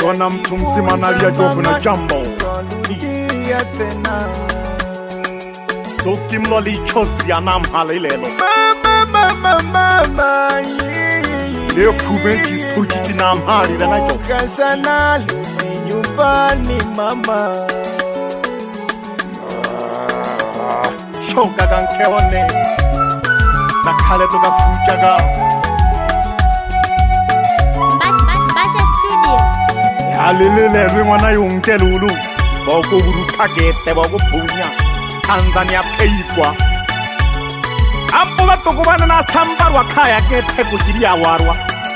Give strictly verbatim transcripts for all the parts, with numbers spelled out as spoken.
Kiona mtu mzima analia jua kuna jambo. So kimloli chozi anamhala ilelo. Mama mama mama Leo fubenki suji kinamhali lenajo. Kasana nyumbani mama. Shoka gankeone na kale toka fujaga. Basha Studio. Alilele rimwana yunke lulu. Boko uru kagete boko punya. Tanzania peikwa. Ambo batokubana na sambarwa kaya gete kujiria warwa.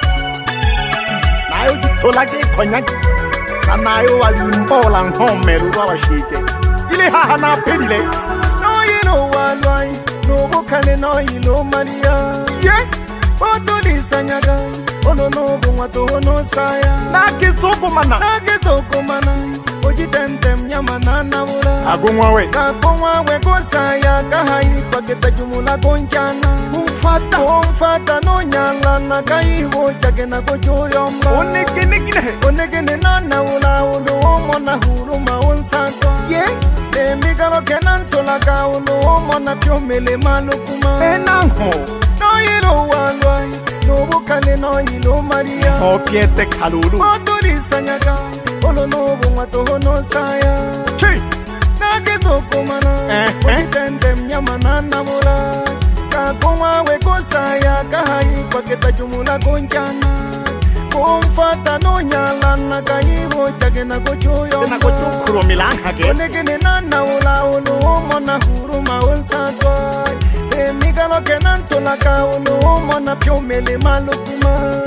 Nayo jitola ge konyaki. Na nayo walimbola nghomeru wabashike. Ile haha na pedile. No walwai, no bokane no ilo Maria. Yeah. Otoli sanyaga, ono no bungwato no saya. Nake soko mana. Nake soko mana. Oji tentem nyamana na mura. Agumwawe. Agumwawe go saya kahai kwa keta jumula gonjana. Umfata. Umfata no nyala na kai ho jage na go joyomba. Oneke negine. Oneke ne na na ula ulo mona huruma unsatwa. Yeah. Emigalo kenantola ka ulo mona pyomele manukuma. Enango. No ilo walwai, no bukale no ilo Maria. Opiete kalulu. Otoli sanyaga, ono no bungwato no saya. Chi. Nake toko mana, ojitende mnyamana na mura. Kakoma weko saya, kahai kwa keta jumula gonjana. Kumfata no nyala na kaibo jage na gojoyo. Na gojo kuro milanga ge. Onegene na na ula ulu mona huruma unsatwa. Emigalo kenantola ka ulu mona pyomele malukuma.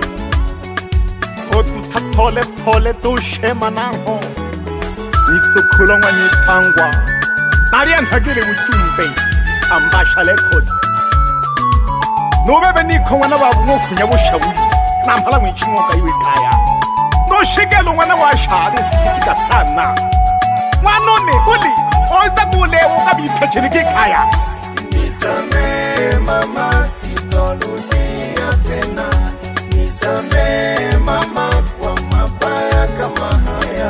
Otu tatole pole tu shema nango. Nitu kulongwa nitangwa. Narian hagile uchumbe. Ambasha lekod. Nobebe niko wana wabu ngofu nyabushawu. Nampala mwichingoka iwe kaya. No shigelo wana washari sikitika sana. Wanone uli. Oza gule ukabi pecheniki kaya. Nisame mama sitoludia tena. Nisame mama kwa mabaya kama haya.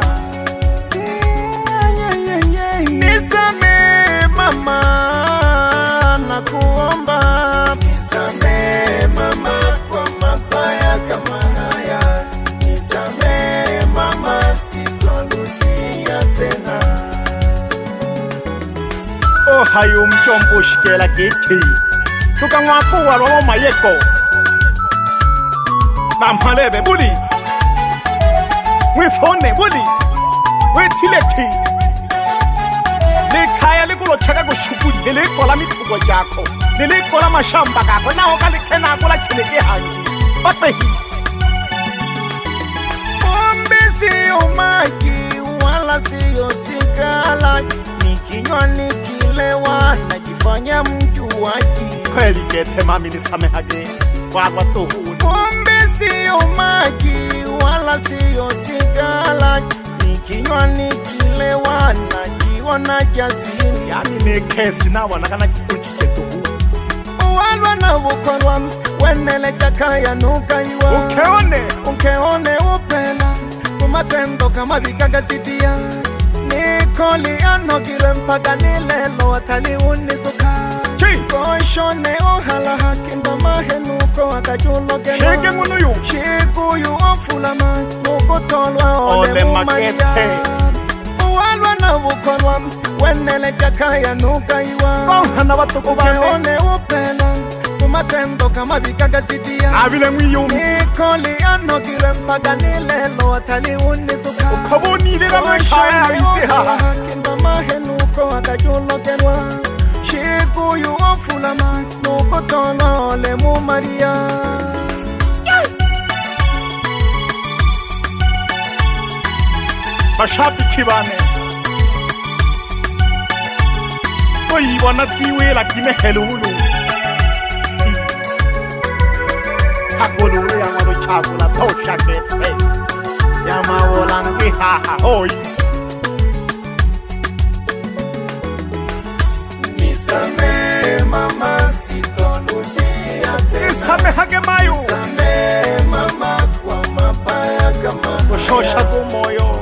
Nisame mama nakuomba. Nisame mama kwa mabaya kama haya. Nisame mama sitoludia tena. Oh hayo mchombo shikela geki. Tuka ngwaku waro mayeko. Nampalebe buli. Wifone buli. Wetileki. Lekaya likulo chaka kushukuli. Leleko la mitugo jako. Leleko la mashamba kako. Na okali kena kula chineke hangi. Batehi. Pombe siyo maji wala siyo sigala. Nikinywa nikilewa najifanya mjuaji. Kweli kete mami nisamehage. Wagwa tohu. Pombe siyo maji wala siyo sigala. Nikinywa nikilewa najiona jasiri. Yani ne kesi na wanakana kikuchiche tohu. Walwa na wukolwa wenele jakaya nukaiwa. Ukeone. Ukeone upela umatendo kama vikagazidia. Nikoli anogire mpaka nilelo atali unizuka. Chi. Koshone ohala hakimba mahenuko akajulo genwa. Shege munuyu. Shikuyu ofulama mukutolwa ole, Ole mumaria. Walwa na wukolwa wenele jakaya nukaiwa. Kohana watuko bane. Ukeone upela umatendo kama vikagazidia. Avile mwiyumi. Nikoli anogire mpaka nilelo atali unizuka. Kaboni le na kaya viteha. Kimba mahenuko akajulo genwa. Shikuyu ofulama mukutolwa ole mumaria. Mashabiki bane. Oi wanatiwe lakini helulu. Takolo ya maro chakula tosha kete. Ya mawolangi haha hoi. Nisame mama sitoludia tena. Nisame hage mayo. Nisame mama kwa mabaya kama shosha kumoyo.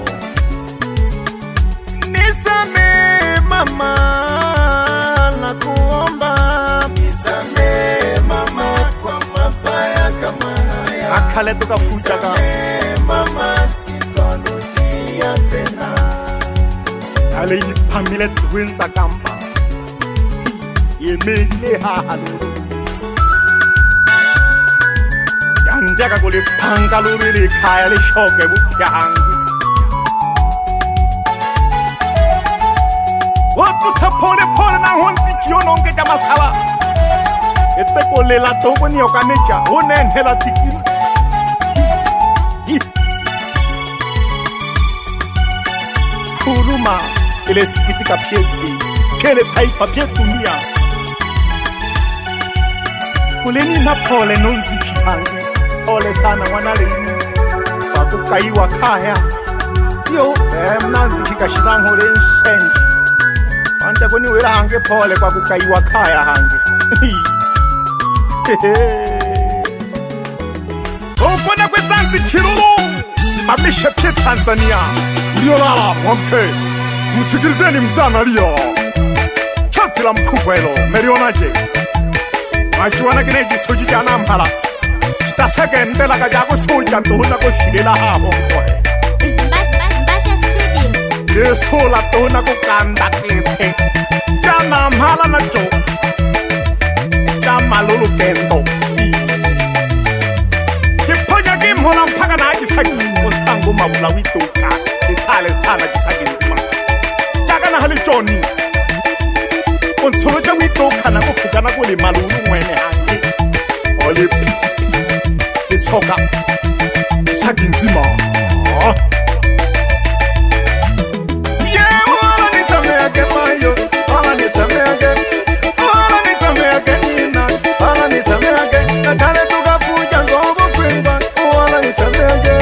Nisame mama na kuomba, nisame mama kwa mabaya kama haya. Akale tukafuta ka Mama sitarudia tena. ale ipamile twinza kamba yemele hahalu yanjaga kule pangaluri le kaya le shoke bukyangi watu tapore pore na honzi kiononge kama sala ete kole la tobo ni okanecha onenhela tikiri kuruma ile sikitika piesi kele taifa pia dunia kuleni na pole nonziki hangi pole sana wanalini wakukaiwa kaya yo eh mnanziki kashirango le nsenji wante kuni wera hange pole kwa kukaiwa kaya hange ukona kwezanzi kiruru mamishe pia Tanzania ndio lala mwamke msikilizeni mzana lio chansi la mkubwa hilo merionaje machuana kineji soji jana mpala kitasege ndela kajago soja ndohuna kushirila habo mkoe Mbasha Studio. yesola ndohuna kukanda kete jana mpala na jo jama lulu kendo kiponya kimhola mpaka na ajisagi osangu mabula wituka itale sana jisagi nzima jaga na hali joni onsoloja wituka na kufujana kuli malulu mwene hangi ole pipi isoka jisagi nzima Yeah, wala nisameake mayo, wala nisameake, wala nisameake nina, wala nisameake, nakale tukafuja ngobo kwimba, wala nisameake.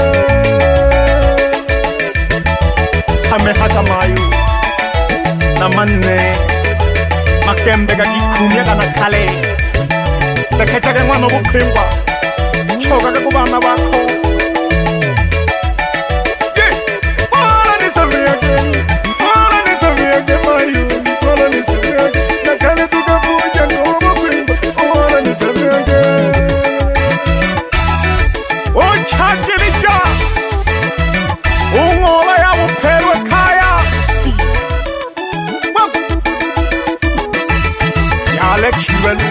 samehaka mayu na manne makembe kakikumya kana kale tekechake mwana bukwimba choka kakubana bako Yeah, wala nisameake, wala nisameake mayo, wala nisameake, nakale tukafuja ngobo kwimba, wala nisameake. ochakilija ungola ya upelwe kaya yale kiwelu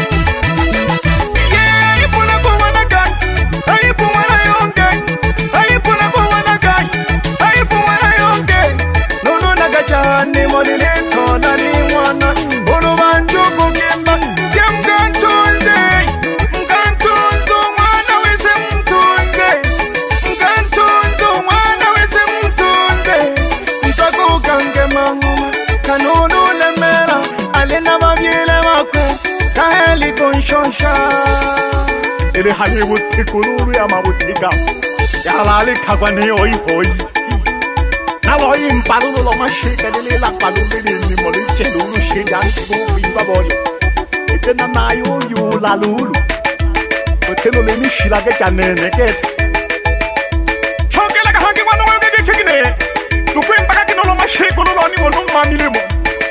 Yeah, ipuna kwa wanagai, aipu wanayonge, aipu na kwa wanagai, aipu wanayonge. Nono nagachani modilito na ni mwana, bono banjo kukimba, mke mkantunze, mkantunzo mwana wese mtunze, mkantunzo mwana wese mtunze. Msako kange manguma, kanunu lemera, alina babyele makwe, kaheli konshonsha. ele hanye butikululu ya mabutiga yalali kagwa ne oi hoi naloyi mpalulu lo mashika lele la palulu ni moli chelulu shida ntibu vimba bori ekena nayo yu la lulu otelo le ni shira ke janene kete chokela ka hangi wana wa ke kigine lukwemba ka kinolo mashika lulu ni monu mamilemo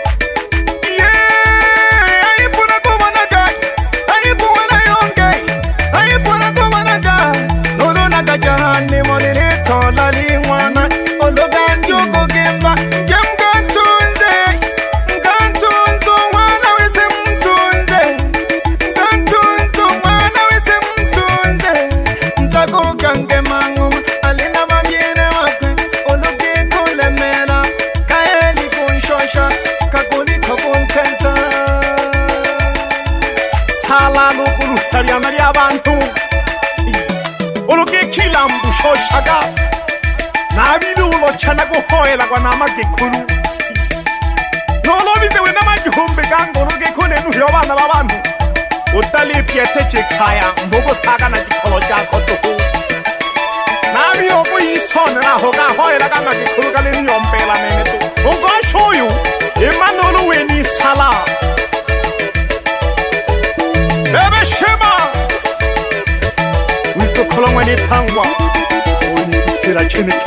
Jahani monile tola liwana ologanjo kugimba njem gantunze gantunzo mwana wese mtunze gantunzo mwana wese mtunze mtako kange mangu alina mabiene wakwe ologe kulemela kaeli kunshosha kakuli kukunkeza sala lukulu tariana lya bantu oloke kilambu shoshaga nabilu ulo chana kuhoela kwa namagekulu nolobize we namagihumbi gango oloke kule nuhyo bana babantu utali pieteche kaya mbogo saga na gikolo jako tuhu nabiyo kuyisone naho gahoela gamagekulu kale niyombela nene tu ungo shoyu imanolu we ni sala bebe shema kolongwa ni tangwa oni kutira chini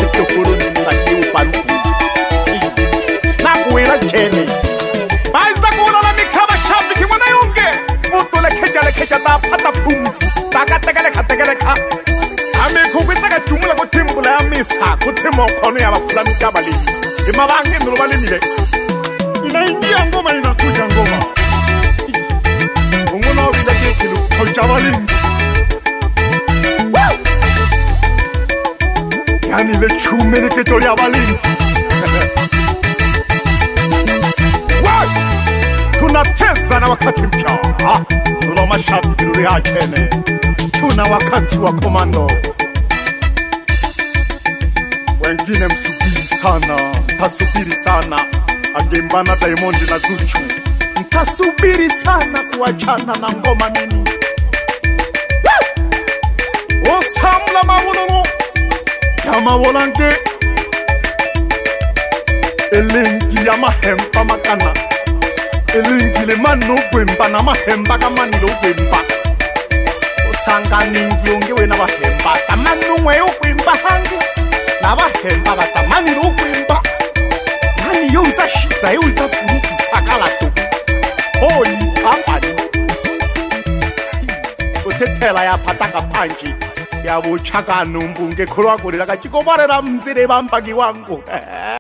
temo kono ya bafulani kabali imabange ndo balimile inaingia ngoma inakuja ngoma ungona obida kitu kojabali yani le chumele ketoli abali tunacheza na wakati mpya tuna mashabiki lule hachene tuna wakati wa komando wengine msubiri sana tasubiri sana agembana Diamond na Zuchu mtasubiri sana kuachana na ngoma mimi osamla mabulungu ya mawolange elengi ya mahempa makana elengi le manu gwemba na mahemba kamani lo gwemba osanga ningi ongewe na mahemba kamanu mwe ukwimba hangu na bahemba batamani lo gwemba hani yonza shita yonza puruku sakala to oli pambani otetela ya pataka panji ya buchaka numbunge kolwa kolera kachikobarera mzire bambagi wangu